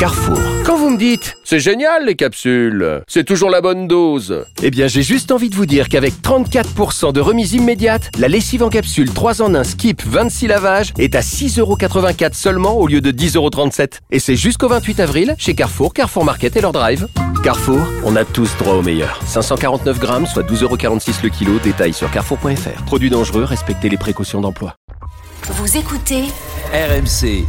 Carrefour. Quand vous me dites « C'est génial les capsules, c'est toujours la bonne dose », eh bien j'ai juste envie de vous dire qu'avec 34% de remise immédiate, la lessive en capsule 3 en 1 Skip 26 lavages est à 6,84€ seulement au lieu de 10,37€. Et c'est jusqu'au 28 avril chez Carrefour, Carrefour Market et leur drive. Carrefour, on a tous droit au meilleur. 549 grammes, soit 12,46€ le kilo. Détail sur carrefour.fr. Produits dangereux, respectez les précautions d'emploi. Vous écoutez RMC.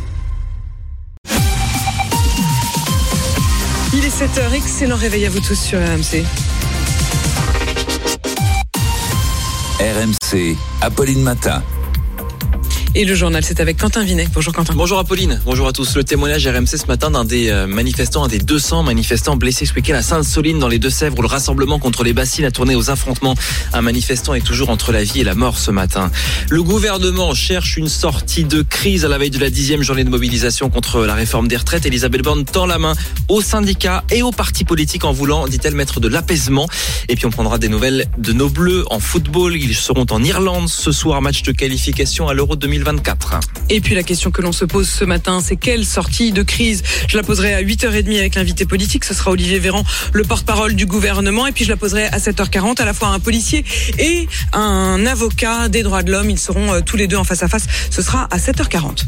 Il est 7h, excellent réveil à vous tous sur RMC. RMC, Apolline Matin. Et le journal, c'est avec Quentin Vinet. Bonjour Quentin. Bonjour Apolline, bonjour à tous. Le témoignage RMC ce matin d'un des manifestants, un des 200 manifestants blessés ce week-end à Sainte-Soline dans les Deux-Sèvres où le rassemblement contre les bassines a tourné aux affrontements. Un manifestant est toujours entre la vie et la mort ce matin. Le gouvernement cherche une sortie de crise à la veille de la 10e journée de mobilisation contre la réforme des retraites. Elisabeth Borne tend la main aux syndicats et aux partis politiques en voulant, dit-elle, mettre de l'apaisement. Et puis on prendra des nouvelles de nos Bleus en football. Ils seront en Irlande ce soir, match de qualification à l'Euro 2024. Et puis la question que l'on se pose ce matin, c'est quelle sortie de crise ? Je la poserai à 8h30 avec l'invité politique, ce sera Olivier Véran, le porte-parole du gouvernement. Et puis je la poserai à 7h40, à la fois à un policier et un avocat des droits de l'homme. Ils seront tous les deux en face à face, ce sera à 7h40.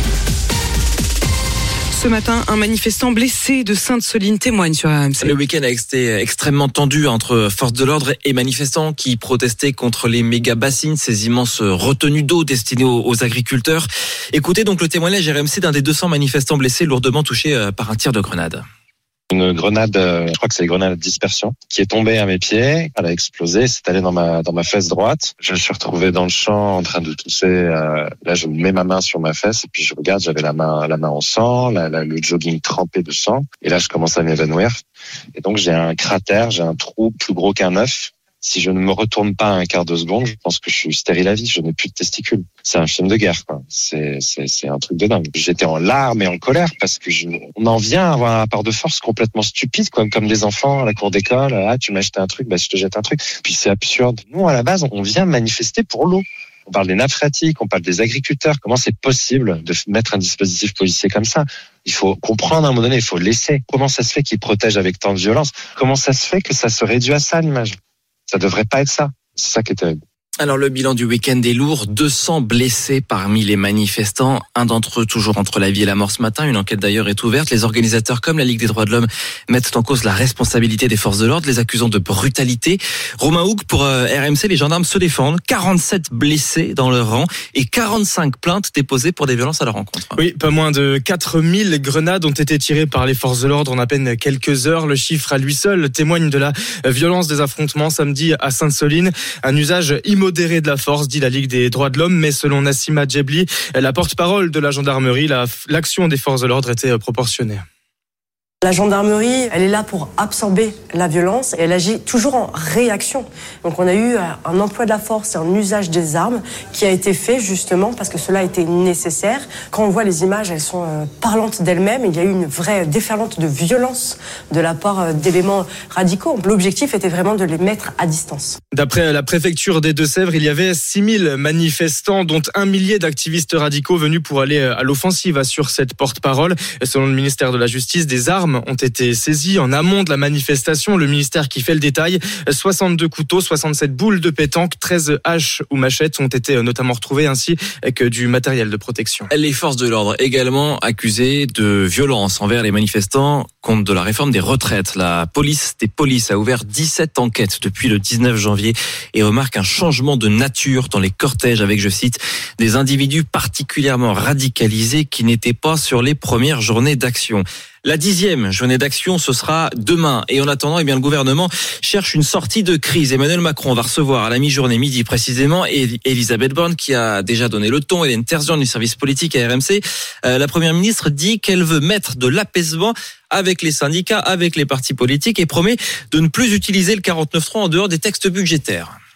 Ce matin, un manifestant blessé de Sainte-Soline témoigne sur RMC. Le week-end a été extrêmement tendu entre forces de l'ordre et manifestants qui protestaient contre les méga bassines, ces immenses retenues d'eau destinées aux agriculteurs. Écoutez donc le témoignage RMC d'un des 200 manifestants blessés lourdement touchés par un tir de grenade. Une grenade, je crois que c'est une grenade de dispersion, qui est tombée à mes pieds. Elle a explosé, c'est allé dans ma fesse droite. Je me suis retrouvé dans le champ en train de tousser. Là, je mets ma main sur ma fesse et puis je regarde, j'avais la main en sang, le jogging trempé de sang. Et là, je commence à m'évanouir. Et donc, j'ai un cratère, j'ai un trou plus gros qu'un œuf. Si je ne me retourne pas un quart de seconde, je pense que je suis stérile à vie. Je n'ai plus de testicules. C'est un film de guerre, quoi. C'est un truc de dingue. J'étais en larmes et en colère parce que on en vient à avoir un rapport de force complètement stupide, comme des enfants à la cour d'école. Ah, tu m'as acheté un truc, bah, je te jette un truc. Puis c'est absurde. Nous, à la base, on vient manifester pour l'eau. On parle des nappes phréatiques, on parle des agriculteurs. Comment c'est possible de mettre un dispositif policier comme ça? Il faut comprendre à un moment donné, il faut laisser. Comment ça se fait qu'ils protègent avec tant de violence? Comment ça se fait que ça se réduit à ça, l'image? Ça devrait pas être ça. C'est ça qui est terrible. Alors le bilan du week-end est lourd, 200 blessés parmi les manifestants, un d'entre eux toujours entre la vie et la mort ce matin. Une enquête d'ailleurs est ouverte. Les organisateurs comme la Ligue des droits de l'homme mettent en cause la responsabilité des forces de l'ordre, les accusant de brutalité. Romain Houck pour RMC, les gendarmes se défendent. 47 blessés dans leur rang et 45 plaintes déposées pour des violences à leur encontre. Oui, pas moins de 4000 grenades ont été tirées par les forces de l'ordre en à peine quelques heures. Le chiffre à lui seul témoigne de la violence des affrontements samedi à Sainte-Soline. Un usage immodéré de la force, dit la Ligue des droits de l'homme, mais selon Nassima Djebli, la porte-parole de la gendarmerie, l'action des forces de l'ordre était proportionnée. La gendarmerie, elle est là pour absorber la violence et elle agit toujours en réaction. Donc on a eu un emploi de la force et un usage des armes qui a été fait justement parce que cela a été nécessaire. Quand on voit les images, elles sont parlantes d'elles-mêmes. Il y a eu une vraie déferlante de violence de la part d'éléments radicaux. L'objectif était vraiment de les mettre à distance. D'après la préfecture des Deux-Sèvres, il y avait 6000 manifestants, dont 1 millier d'activistes radicaux venus pour aller à l'offensive, assure cette porte-parole. Selon le ministère de la Justice, des armes ont été saisies en amont de la manifestation. Le ministère qui fait le détail, 62 couteaux, 67 boules de pétanque, 13 haches ou machettes ont été notamment retrouvées, ainsi que du matériel de protection. Les forces de l'ordre également accusées de violence envers les manifestants contre de la réforme des retraites. La police des polices a ouvert 17 enquêtes depuis le 19 janvier et remarque un changement de nature dans les cortèges avec, je cite, des individus particulièrement radicalisés qui n'étaient pas sur les premières journées d'action. La 10e journée d'action, ce sera demain. Et en attendant, le gouvernement cherche une sortie de crise. Emmanuel Macron va recevoir à la mi-journée, midi précisément, Elisabeth Borne, qui a déjà donné le ton. Hélène Terzian du service politique à RMC. La première ministre dit qu'elle veut mettre de l'apaisement avec les syndicats, avec les partis politiques et promet de ne plus utiliser le 49.3 en dehors des textes budgétaires.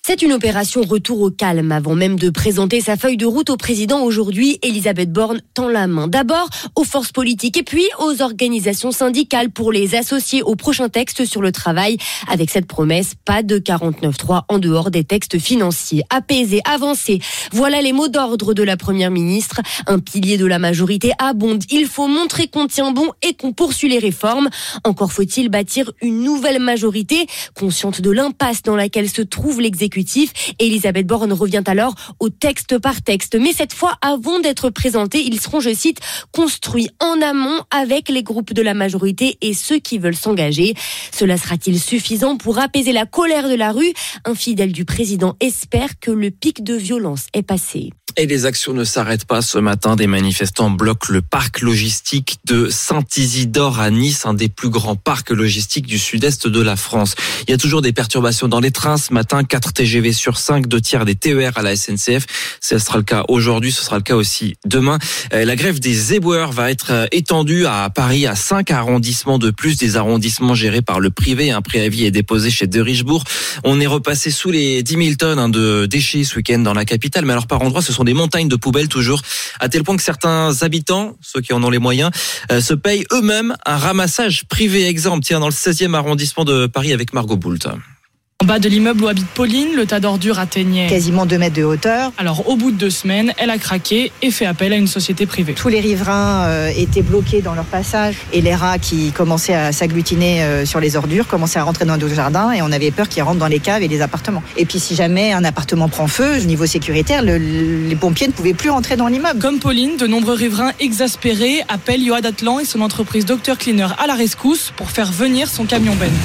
C'est une opération retour au calme. Avant même de présenter sa feuille de route au président aujourd'hui, Elisabeth Borne tend la main d'abord aux forces politiques et puis aux organisations syndicales pour les associer au prochain texte sur le travail. Avec cette promesse, pas de 49.3 en dehors des textes financiers. Apaiser, avancer, voilà les mots d'ordre de la première ministre. Un pilier de la majorité abonde. Il faut montrer qu'on tient bon et qu'on poursuit les réformes. Encore faut-il bâtir une nouvelle majorité, consciente de l'impasse dans laquelle se trouve l'exécutif. Elisabeth Borne revient alors au texte par texte. Mais cette fois, avant d'être présentés, ils seront, je cite, construits en amont avec les groupes de la majorité et ceux qui veulent s'engager. Cela sera-t-il suffisant pour apaiser la colère de la rue ? Un fidèle du président espère que le pic de violence est passé. Et les actions ne s'arrêtent pas ce matin. Des manifestants bloquent le parc logistique de Saint-Isidore à Nice, un des plus grands parcs logistiques du sud-est de la France. Il y a toujours des perturbations dans les trains. Ce matin, 4 TGV sur 5, 2 tiers des TER à la SNCF. Ce sera le cas aujourd'hui, ce sera le cas aussi demain. La grève des éboueurs va être étendue à Paris à 5 arrondissements de plus, des arrondissements gérés par le privé. Un préavis est déposé chez De Richebourg. On est repassé sous les 10 000 tonnes de déchets ce week-end dans la capitale. Mais alors par endroits, ce sont des montagnes de poubelles toujours, à tel point que certains habitants, ceux qui en ont les moyens, se payent eux-mêmes un ramassage privé. Exemple, tiens, dans le 16e arrondissement de Paris avec Margot Boult. En bas de l'immeuble où habite Pauline, le tas d'ordures atteignait quasiment 2 mètres de hauteur. Alors au bout de 2 semaines, elle a craqué et fait appel à une société privée. Tous les riverains étaient bloqués dans leur passage et les rats qui commençaient à s'agglutiner sur les ordures commençaient à rentrer dans nos jardins et on avait peur qu'ils rentrent dans les caves et les appartements. Et puis si jamais un appartement prend feu, au niveau sécuritaire, les pompiers ne pouvaient plus rentrer dans l'immeuble. Comme Pauline, de nombreux riverains exaspérés appellent Yoad Atlan et son entreprise Dr Cleaner à la rescousse pour faire venir son camion benne.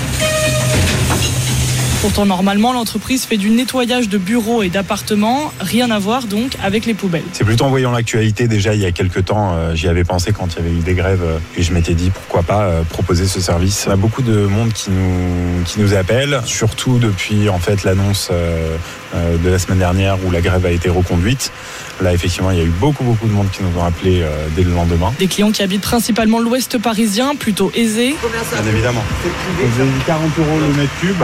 Pourtant, normalement, l'entreprise fait du nettoyage de bureaux et d'appartements. Rien à voir, donc, avec les poubelles. C'est plutôt en voyant l'actualité. Déjà, il y a quelques temps, j'y avais pensé quand il y avait eu des grèves. Et je m'étais dit, pourquoi pas proposer ce service. On a beaucoup de monde qui nous appelle, surtout depuis, en fait, l'annonce de la semaine dernière où la grève a été reconduite. Là, effectivement, il y a eu beaucoup de monde qui nous ont appelés dès le lendemain. Des clients qui habitent principalement l'ouest parisien, plutôt aisés. Bien évidemment. Vous avez 40 € le mètre cube.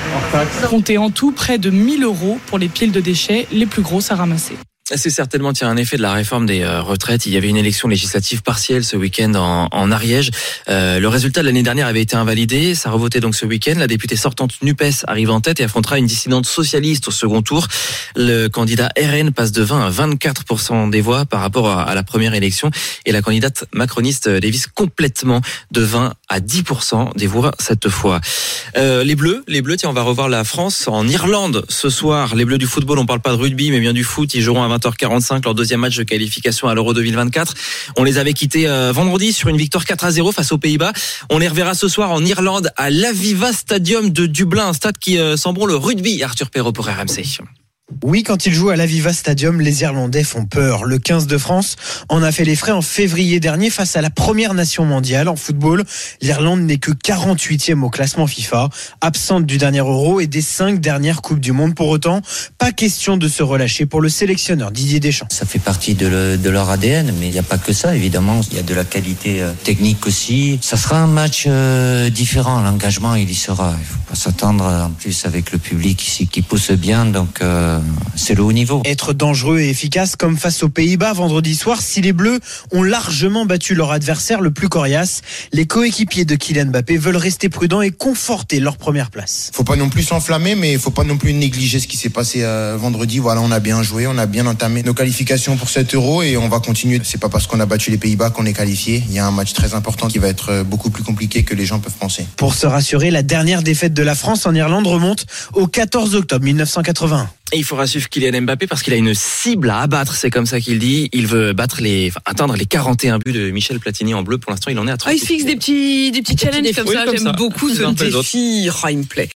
Comptez en tout près de 1 000 € pour les piles de déchets les plus grosses à ramasser. C'est certainement un effet de la réforme des retraites. Il y avait une élection législative partielle ce week-end en Ariège. Le résultat de l'année dernière avait été invalidé. Ça a revoté donc ce week-end. La députée sortante NUPES arrive en tête et affrontera une dissidente socialiste au second tour. Le candidat RN passe de 20 à 24% des voix par rapport à la première élection. Et la candidate macroniste dévisse complètement de 20 à 10% des voix cette fois. Les Bleus, tiens, on va revoir la France en Irlande ce soir. Les Bleus du football, on parle pas de rugby, mais bien du foot. Ils joueront à 20h45 leur deuxième match de qualification à l'Euro 2024. On les avait quittés vendredi sur une victoire 4-0 face aux Pays-Bas. On les reverra ce soir en Irlande à l'Aviva Stadium de Dublin, un stade qui sent bon le rugby. Arthur Perrault pour RMC. Oui, quand ils jouent à l'Aviva Stadium, les Irlandais font peur. Le 15 de France en a fait les frais en février dernier face à la première nation mondiale en football. L'Irlande n'est que 48e au classement FIFA, absente du dernier Euro et des 5 dernières Coupes du Monde. Pour autant, pas question de se relâcher pour le sélectionneur Didier Deschamps. Ça fait partie de leur ADN, mais il n'y a pas que ça, évidemment. Il y a de la qualité technique aussi. Ça sera un match différent. L'engagement, il y sera. Il faut pas s'attendre, en plus, avec le public ici qui pousse bien, donc c'est le haut niveau. Être dangereux et efficace comme face aux Pays-Bas vendredi soir, si les Bleus ont largement battu leur adversaire le plus coriace, les coéquipiers de Kylian Mbappé veulent rester prudents et conforter leur première place. Faut pas non plus s'enflammer, mais faut pas non plus négliger ce qui s'est passé vendredi. Voilà, on a bien joué, on a bien entamé nos qualifications pour cet Euro et on va continuer. C'est pas parce qu'on a battu les Pays-Bas qu'on est qualifié. Il y a un match très important qui va être beaucoup plus compliqué que les gens peuvent penser. Pour se rassurer, la dernière défaite de la France en Irlande remonte au 14 octobre 1981. Et il faudra suivre Kylian Mbappé parce qu'il a une cible à abattre, c'est comme ça qu'il dit. Il veut atteindre les 41 buts de Michel Platini en bleu. Pour l'instant, il en est à 30. Il se fixe des petits challenges comme ça. J'aime beaucoup ce défi. Il me plaît.